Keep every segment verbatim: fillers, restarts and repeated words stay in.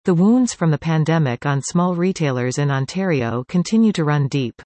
The wounds from the pandemic on small retailers in Ontario continue to run deep.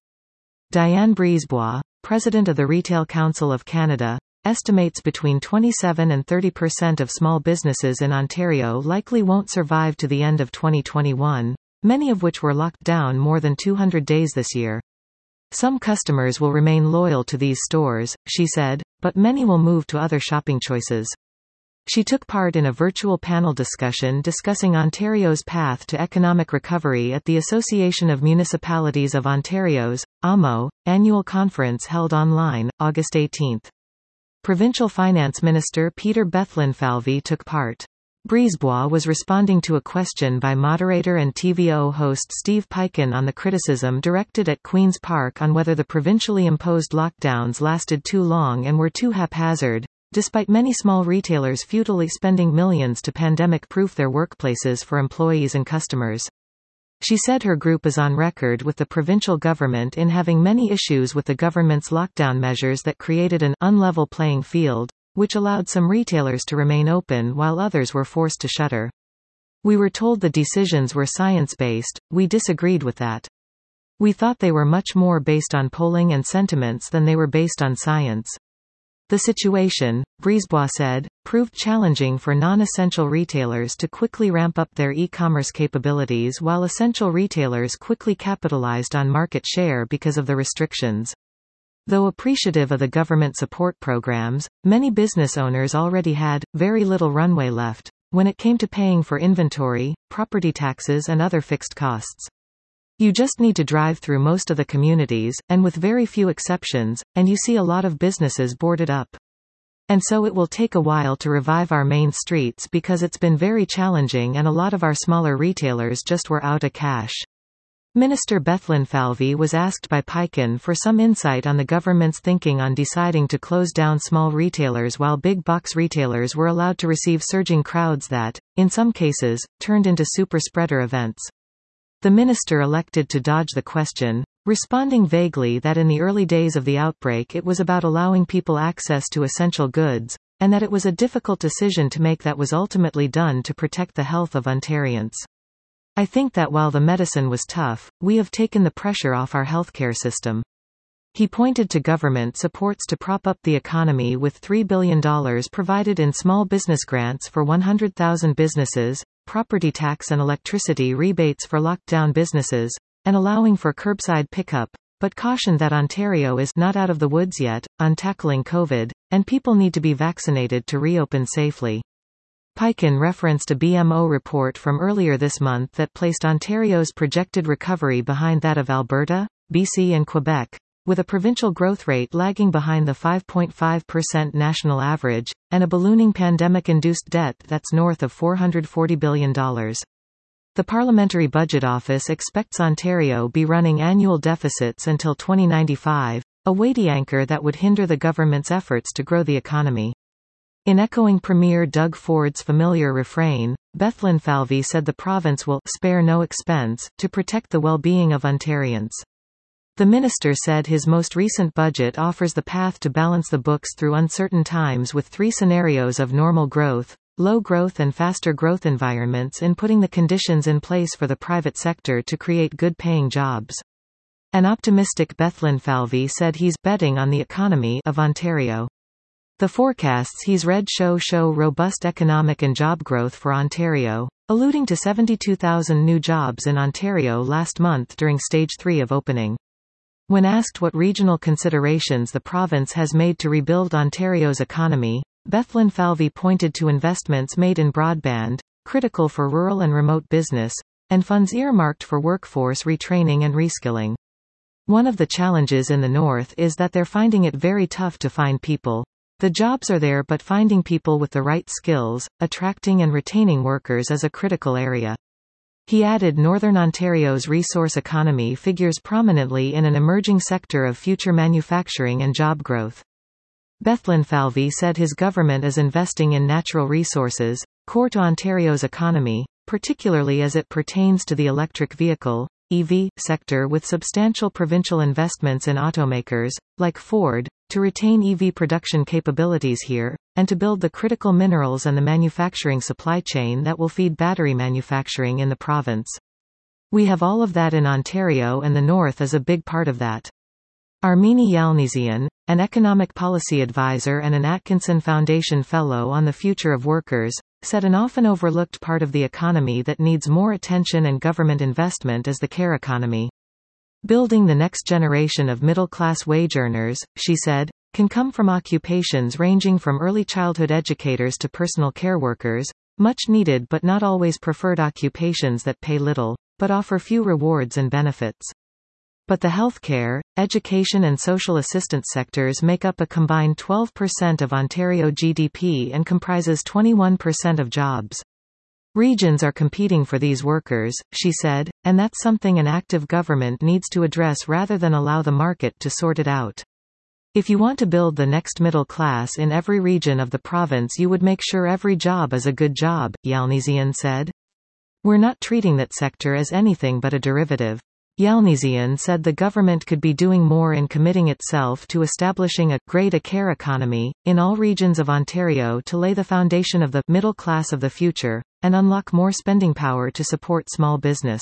Diane Brisebois, president of the Retail Council of Canada, estimates between twenty-seven and thirty percent of small businesses in Ontario likely won't survive to the end of twenty twenty-one, many of which were locked down more than two hundred days this year. Some customers will remain loyal to these stores, she said, but many will move to other shopping choices. She took part in a virtual panel discussion discussing Ontario's path to economic recovery at the Association of Municipalities of Ontario's, A M O, annual conference held online, August eighteenth. Provincial Finance Minister Peter Bethlenfalvy took part. Brisebois was responding to a question by moderator and T V O host Steve Peikin on the criticism directed at Queen's Park on whether the provincially imposed lockdowns lasted too long and were too haphazard, despite many small retailers futilely spending millions to pandemic-proof their workplaces for employees and customers. She said her group is on record with the provincial government in having many issues with the government's lockdown measures that created an unlevel playing field, which allowed some retailers to remain open while others were forced to shutter. We were told the decisions were science-based, we disagreed with that. We thought they were much more based on polling and sentiments than they were based on science. The situation, Brisebois said, proved challenging for non-essential retailers to quickly ramp up their e-commerce capabilities while essential retailers quickly capitalized on market share because of the restrictions. Though appreciative of the government support programs, many business owners already had very little runway left when it came to paying for inventory, property taxes and other fixed costs. You just need to drive through most of the communities, and with very few exceptions, and you see a lot of businesses boarded up. And so it will take a while to revive our main streets because it's been very challenging and a lot of our smaller retailers just were out of cash. Minister Bethlenfalvy was asked by Peikin for some insight on the government's thinking on deciding to close down small retailers while big box retailers were allowed to receive surging crowds that, in some cases, turned into super-spreader events. The minister elected to dodge the question, responding vaguely that in the early days of the outbreak it was about allowing people access to essential goods, and that it was a difficult decision to make that was ultimately done to protect the health of Ontarians. I think that while the medicine was tough, we have taken the pressure off our healthcare system. He pointed to government supports to prop up the economy with three billion dollars provided in small business grants for one hundred thousand businesses, property tax and electricity rebates for locked-down businesses, and allowing for curbside pickup, but cautioned that Ontario is not out of the woods yet on tackling COVID, and people need to be vaccinated to reopen safely. Peikin referenced a B M O report from earlier this month that placed Ontario's projected recovery behind that of Alberta, B C and Quebec, with a provincial growth rate lagging behind the five point five percent national average, and a ballooning pandemic-induced debt that's north of four hundred forty billion dollars. The Parliamentary Budget Office expects Ontario be running annual deficits until twenty ninety-five, a weighty anchor that would hinder the government's efforts to grow the economy. In echoing Premier Doug Ford's familiar refrain, Bethlenfalvy said the province will spare no expense to protect the well-being of Ontarians. The minister said his most recent budget offers the path to balance the books through uncertain times with three scenarios of normal growth, low growth and faster growth environments in putting the conditions in place for the private sector to create good-paying jobs. An optimistic Bethlenfalvy said he's betting on the economy of Ontario. The forecasts he's read show show robust economic and job growth for Ontario, alluding to seventy-two thousand new jobs in Ontario last month during Stage three of opening. When asked what regional considerations the province has made to rebuild Ontario's economy, Bethlenfalvy pointed to investments made in broadband, critical for rural and remote business, and funds earmarked for workforce retraining and reskilling. One of the challenges in the north is that they're finding it very tough to find people. The jobs are there, but finding people with the right skills, attracting and retaining workers is a critical area. He added Northern Ontario's resource economy figures prominently in an emerging sector of future manufacturing and job growth. Bethlenfalvy said his government is investing in natural resources, core to Ontario's economy, particularly as it pertains to the electric vehicle, E V, sector with substantial provincial investments in automakers, like Ford, to retain E V production capabilities here, and to build the critical minerals and the manufacturing supply chain that will feed battery manufacturing in the province. We have all of that in Ontario, and the North is a big part of that. Armini Yalnizyan, an economic policy advisor and an Atkinson Foundation Fellow on the Future of Workers, said an often overlooked part of the economy that needs more attention and government investment is the care economy. Building the next generation of middle-class wage earners, she said, can come from occupations ranging from early childhood educators to personal care workers, much needed but not always preferred occupations that pay little, but offer few rewards and benefits. But the healthcare, education and social assistance sectors make up a combined twelve percent of Ontario G D P and comprises twenty-one percent of jobs. Regions are competing for these workers, she said, and that's something an active government needs to address rather than allow the market to sort it out. If you want to build the next middle class in every region of the province, you would make sure every job is a good job, Yalnizyan said. We're not treating that sector as anything but a derivative. Yalnizyan said the government could be doing more in committing itself to establishing a great care economy in all regions of Ontario to lay the foundation of the middle class of the future, and unlock more spending power to support small business.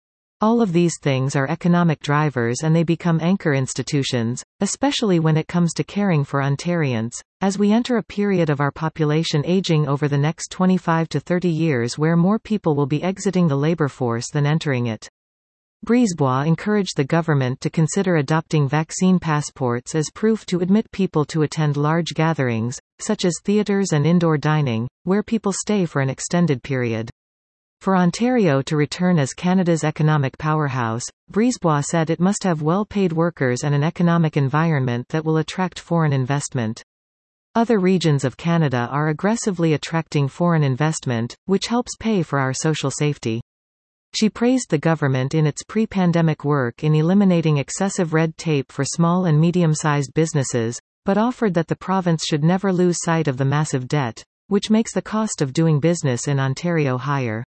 All of these things are economic drivers and they become anchor institutions, especially when it comes to caring for Ontarians, as we enter a period of our population aging over the next twenty-five to thirty years where more people will be exiting the labor force than entering it. Brisebois encouraged the government to consider adopting vaccine passports as proof to admit people to attend large gatherings, such as theatres and indoor dining, where people stay for an extended period. For Ontario to return as Canada's economic powerhouse, Brisebois said it must have well-paid workers and an economic environment that will attract foreign investment. Other regions of Canada are aggressively attracting foreign investment, which helps pay for our social safety. She praised the government in its pre-pandemic work in eliminating excessive red tape for small and medium-sized businesses, but offered that the province should never lose sight of the massive debt, which makes the cost of doing business in Ontario higher.